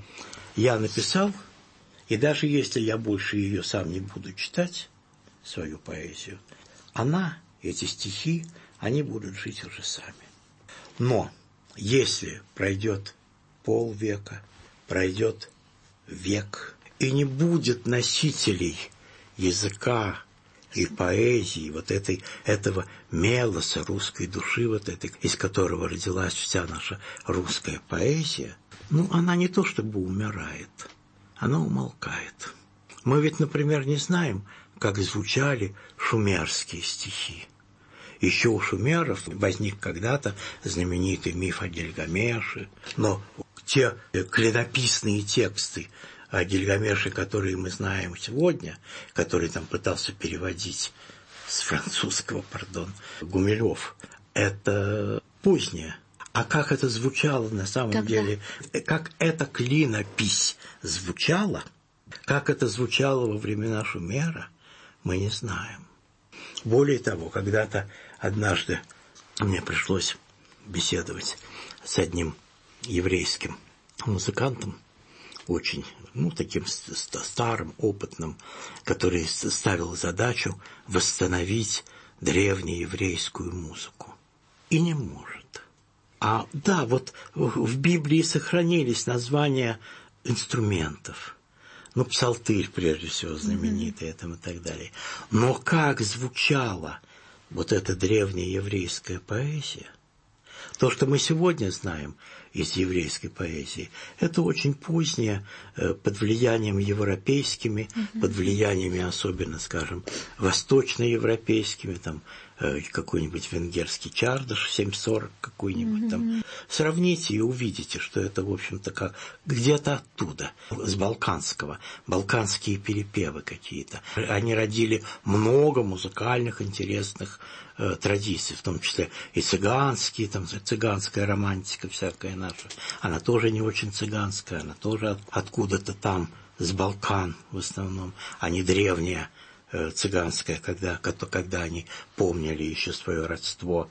Я написал, и даже если я больше ее сам не буду читать, свою поэзию, эти стихи, они будут жить уже сами. Но если пройдет полвека, пройдет век, и не будет носителей языка и поэзии, вот этого мелоса русской души, вот этой, из которого родилась вся наша русская поэзия, она не то чтобы умирает, она умолкает. Мы ведь, например, не знаем, как звучали шумерские стихи. Еще у шумеров возник когда-то знаменитый миф о Гильгамеше, но те клинописные тексты о Гильгамеше, которые мы знаем сегодня, которые там пытался переводить с французского, Гумилев, это позднее. А как это звучало на самом деле, как эта клинопись звучала, как это звучало во времена Шумера, мы не знаем. Более того, когда-то однажды мне пришлось беседовать с одним еврейским музыкантом, очень, таким старым, опытным, который ставил задачу восстановить древнееврейскую музыку. И не может. Вот в Библии сохранились названия инструментов. Псалтырь, прежде всего, знаменитый, и так далее. Но как звучала вот эта древняя еврейская поэзия, то, что мы сегодня знаем из еврейской поэзии, это очень позднее, под влиянием европейскими, под влияниями особенно, скажем, восточноевропейскими, какой-нибудь венгерский Чардаш 740 какой-нибудь там. Сравните и увидите, что это, в общем-то, как где-то оттуда, с балканского, балканские перепевы какие-то. Они родили много музыкальных интересных традиций, в том числе и цыганские, цыганская романтика всякая наша. Она тоже не очень цыганская, она тоже откуда-то там, с Балкан в основном, а не древняя цыганская, когда они помнили еще свое родство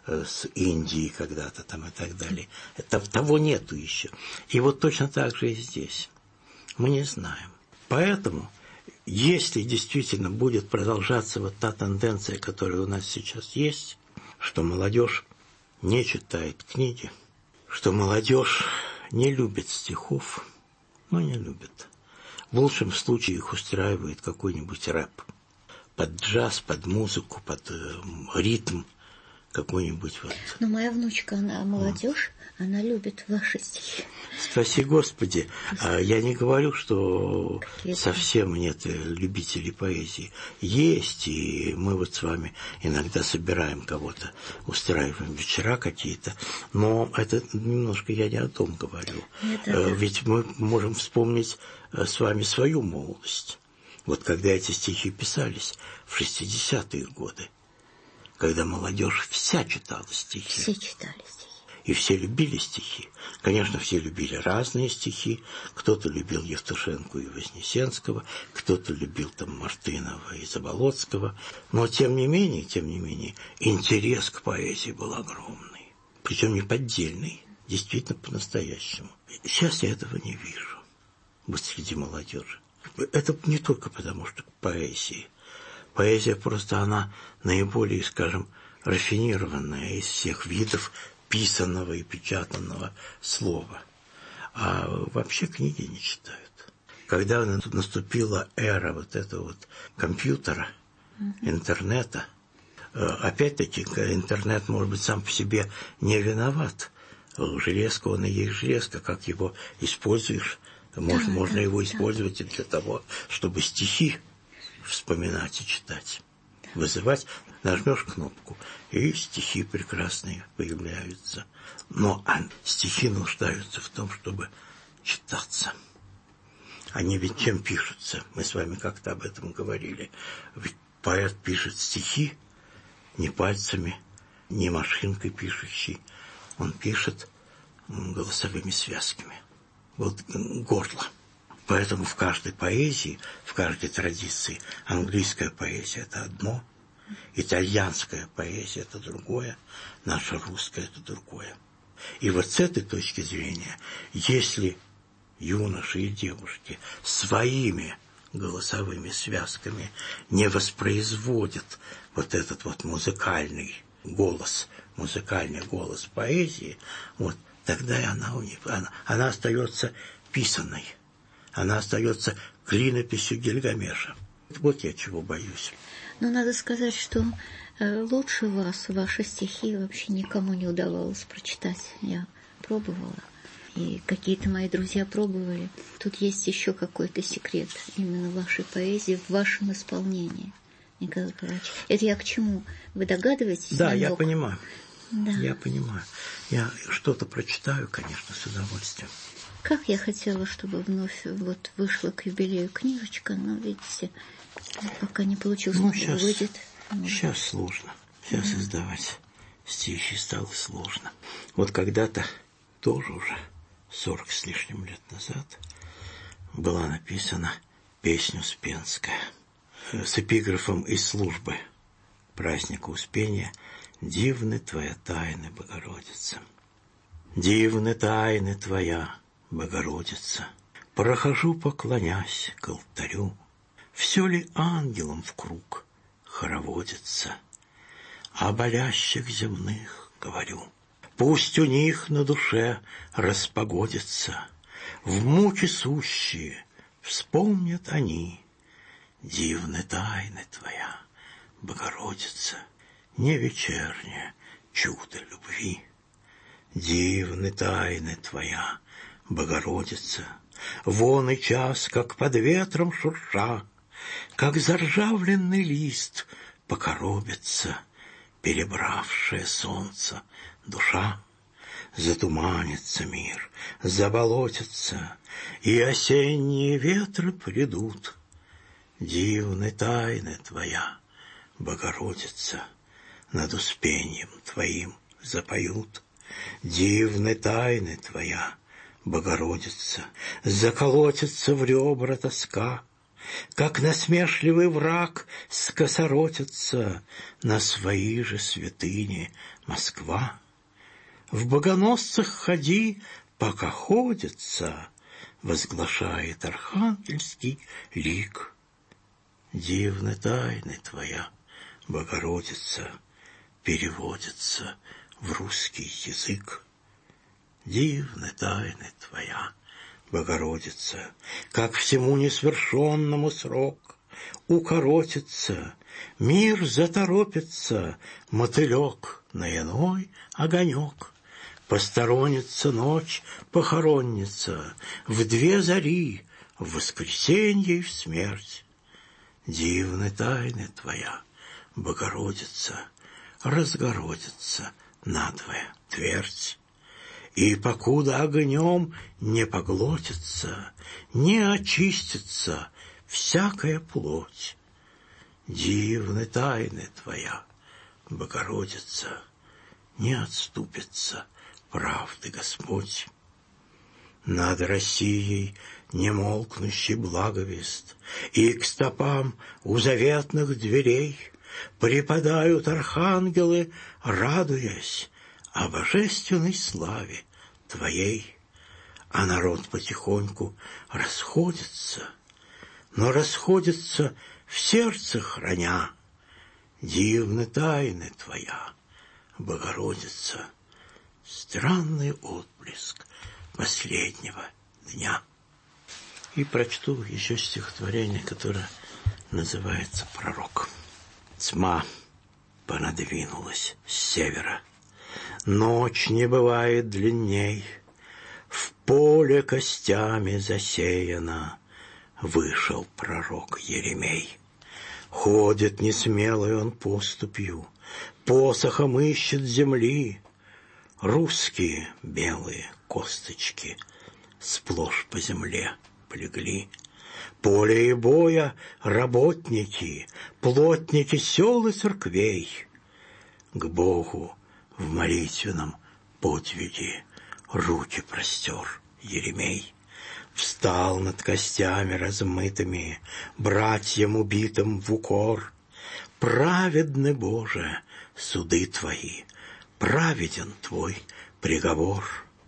с Индией когда-то и так далее. Того нету еще. И вот точно так же и здесь. Мы не знаем. Поэтому, если действительно будет продолжаться вот та тенденция, которая у нас сейчас есть, что молодежь не читает книги, что молодежь не любит стихов, не любит. В лучшем случае их устраивает какой-нибудь рэп. Под джаз, под музыку, под ритм какой-нибудь. Но моя внучка, она молодежь, она любит ваши стихи. Спаси Господи. Я не говорю, что совсем нет любителей поэзии. Есть, и мы вот с вами иногда собираем кого-то, устраиваем вечера какие-то. Но это немножко я не о том говорю. Ведь мы можем вспомнить с вами свою молодость. Вот когда эти стихи писались в 60-е годы, когда молодежь вся читала стихи. Все читали стихи. И все любили стихи. Конечно, все любили разные стихи. Кто-то любил Евтушенко и Вознесенского, кто-то любил Мартынова и Заболоцкого. Но тем не менее, интерес к поэзии был огромный. Причем неподдельный, действительно по-настоящему. Сейчас я этого не вижу вот среди молодежи. Это не только потому, что поэзия. Поэзия просто она наиболее, скажем, рафинированная из всех видов писанного и печатанного слова. А вообще книги не читают. Когда наступила эра вот этого компьютера, интернета, опять-таки интернет, может быть, сам по себе не виноват. Железка, он и есть железка, как его используешь. Можно его использовать и для того, чтобы стихи вспоминать и читать. Вызывать, нажмешь кнопку, и стихи прекрасные появляются. Но стихи нуждаются в том, чтобы читаться. Они ведь чем пишутся? Мы с вами как-то об этом говорили. Ведь поэт пишет стихи не пальцами, не машинкой пишущей. Он пишет голосовыми связками. Вот горло. Поэтому в каждой поэзии, в каждой традиции английская поэзия – это одно, итальянская поэзия – это другое, наша русская – это другое. И вот с этой точки зрения, если юноши и девушки своими голосовыми связками не воспроизводят вот этот вот музыкальный голос поэзии, тогда и она остается писаной. Она остается клинописью Гильгамеша. Вот я чего боюсь. Но надо сказать, что лучше вас ваши стихи вообще никому не удавалось прочитать. Я пробовала, и какие-то мои друзья пробовали. Тут есть еще какой-то секрет именно вашей поэзии, в вашем исполнении, Николай Николаевич. Это я к чему? Вы догадываетесь? Да, я понимаю. Да. Я понимаю. Я что-то прочитаю, конечно, с удовольствием. Как я хотела, чтобы вновь вот вышла к юбилею книжечка, но, видите, пока не получилось, сейчас выйдет. Сейчас сложно. Сейчас издавать стихи стало сложно. Вот когда-то, тоже уже 40 с лишним лет назад, была написана песня Успенская с эпиграфом из службы праздника Успения: «Дивны твоя тайна, Богородица, дивны тайны твоя, Богородица, прохожу, поклонясь к алтарю, все ли ангелам в круг хороводится, о болящих земных говорю, пусть у них на душе распогодится, в муки сущие вспомнят они, дивны тайны твоя, Богородица, не вечернее чудо любви, дивны тайны твоя, Богородица, вон и час, как под ветром шурша, как заржавленный лист покоробится, перебравшее солнце душа, затуманится мир, заболотится, и осенние ветры придут, дивны тайны твоя, Богородица, над Успением твоим запоют, дивны тайны твоя, Богородица, заколотится в ребра тоска, как насмешливый враг скосоротится на свои же святыни Москва. В богоносцах ходи, пока ходится, возглашает архангельский лик. Дивны тайны твоя, Богородица, переводится в русский язык. Дивны тайны твоя, Богородица, как всему несвершенному срок укоротится, мир заторопится, мотылек на иной огонек, посторонится ночь, похоронится, в две зари, в воскресенье и в смерть. Дивны тайны твоя, Богородица, разгородится надвое твердь. И покуда огнем не поглотится, не очистится всякая плоть, дивны тайны твоя, Богородица, не отступится правды Господь. Над Россией немолкнущий благовест, и к стопам у заветных дверей припадают архангелы, радуясь о божественной славе твоей, а народ потихоньку расходится, но расходится в сердце храня дивны тайны твоя, Богородица, странный отблеск последнего дня. И прочту еще стихотворение, которое называется «Пророк». Тьма понадвинулась с севера, ночь не бывает длинней, в поле костями засеяно, вышел пророк Еремей. Ходит несмелой он поступью, посохом ищет земли, русские белые косточки сплошь по земле полегли. Поле и боя работники, плотники сел и церквей, к Богу в молитвенном подвиге руки простер Еремей. Встал над костями размытыми, братьям убитым в укор. Праведны, Боже, суды Твои, праведен Твой приговор.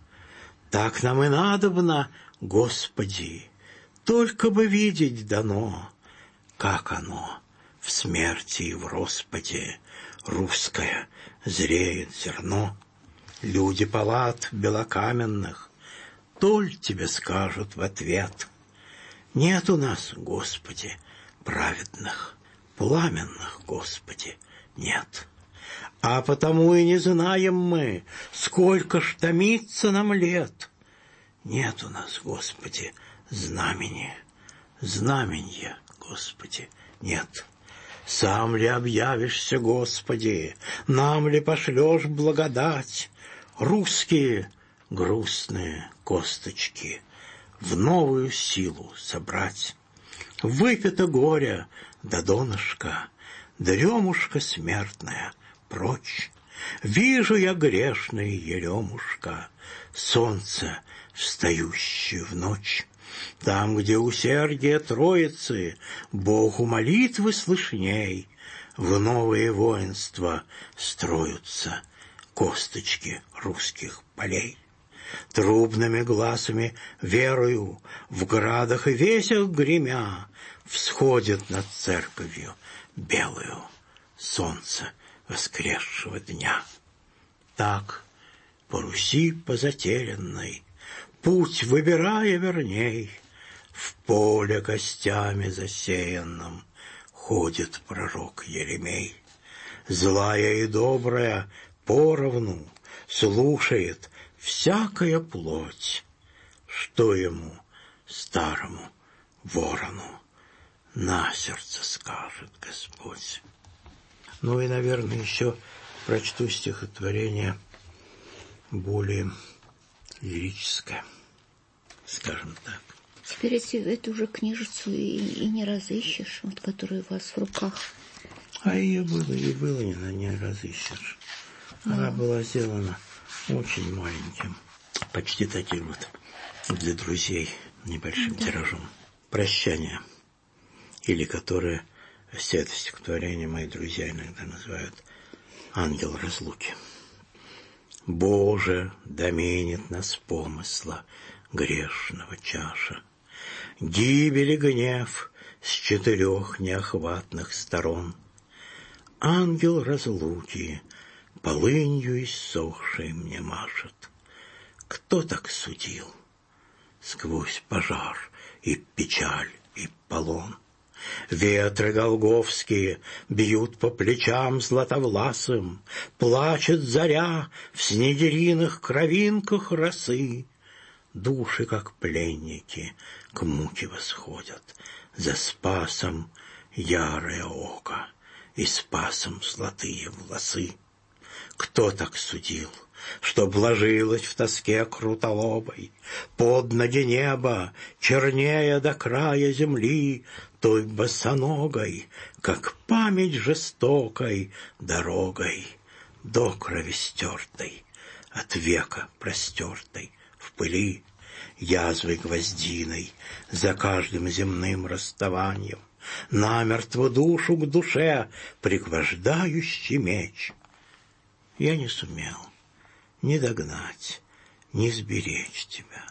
Так нам и надобно, Господи, только бы видеть дано, как оно в смерти и в роспаде русское зреет зерно. Люди палат белокаменных толь тебе скажут в ответ: нет у нас, Господи, праведных, пламенных, Господи, нет. А потому и не знаем мы, сколько ж томится нам лет. Нет у нас, Господи, знамения, знаменья, Господи, нет. Сам ли объявишься, Господи, нам ли пошлешь благодать? Русские грустные косточки в новую силу собрать. Выпито горе до донышка, дремушка смертная прочь. Вижу я грешный еремушка, солнце, встающее в ночь. Там, где усердие Троицы, Богу молитвы слышней, в новые воинства строятся косточки русских полей. Трубными глазами верою в градах и весях гремя всходит над церковью белую солнце воскресшего дня. Так по Руси позатерянной, путь выбирая верней, в поле костями засеянном ходит пророк Еремей. Злая и добрая поровну слушает всякая плоть, что ему, старому ворону, на сердце скажет Господь. Ну и, наверное, еще прочту стихотворение более лирическое, скажем так. Теперь эту уже книжицу и не разыщешь, вот, которая у вас в руках. А ее было не разыщешь. Она была сделана очень маленьким, почти таким вот для друзей небольшим тиражом. «Прощание», или которое все это стихотворение мои друзья иногда называют «Ангел разлуки». Боже, доменит нас помысла грешного чаша, гибель и гнев с 4 неохватных сторон. Ангел разлуки полынью иссохшей мне машет. Кто так судил? Сквозь пожар и печаль и полон. Ветры голгофские бьют по плечам златовласым, плачет заря в снегириных кровинках росы. Души, как пленники, к муке восходят, за спасом ярое око и спасом золотые волосы. Кто так судил, чтоб ложилось в тоске крутолобой под ноги неба, чернея до края земли, той босоногой, как память жестокой, дорогой, до крови стертой, от века простертой, в пыли, язвой гвоздиной, за каждым земным расставанием, намертво душу к душе пригвождающий меч. Я не сумел ни догнать, ни сберечь тебя,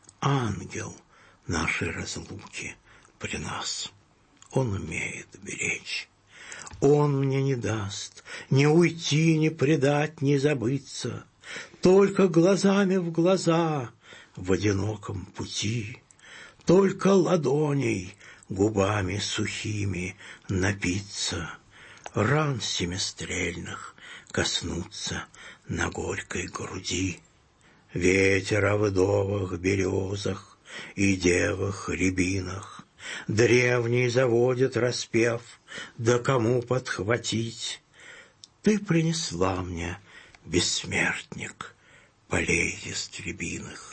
ангел нашей разлуки при нас. Он умеет беречь. Он мне не даст ни уйти, ни предать, ни забыться, только глазами в глаза в одиноком пути, только ладоней губами сухими напиться, ран семистрельных коснуться на горькой груди. Ветер о вдовах березах и девах рябинах древний заводит распев, да кому подхватить? Ты принесла мне, бессмертник, полей ястребиных.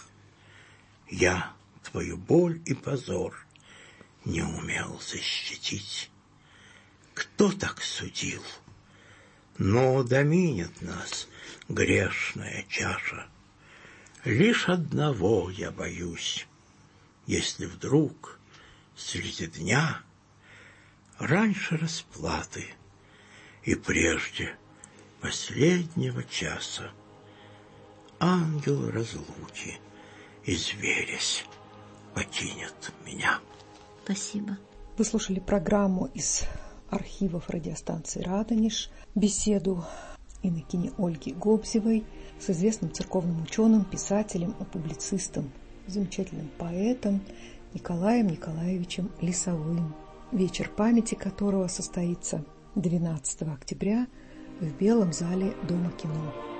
Я твою боль и позор не умел защитить. Кто так судил? Но доменит нас грешная чаша. Лишь одного я боюсь, если вдруг среди дня, раньше расплаты и прежде последнего часа, ангел разлуки, изверясь, покинет меня. Спасибо. Вы слушали программу из архивов радиостанции «Радонеж», беседу инокини Ольги Гобзевой с известным церковным ученым, писателем и публицистом, замечательным поэтом Николаем Николаевичем Лисовым, вечер памяти которого состоится 12 октября в Белом зале Дома кино.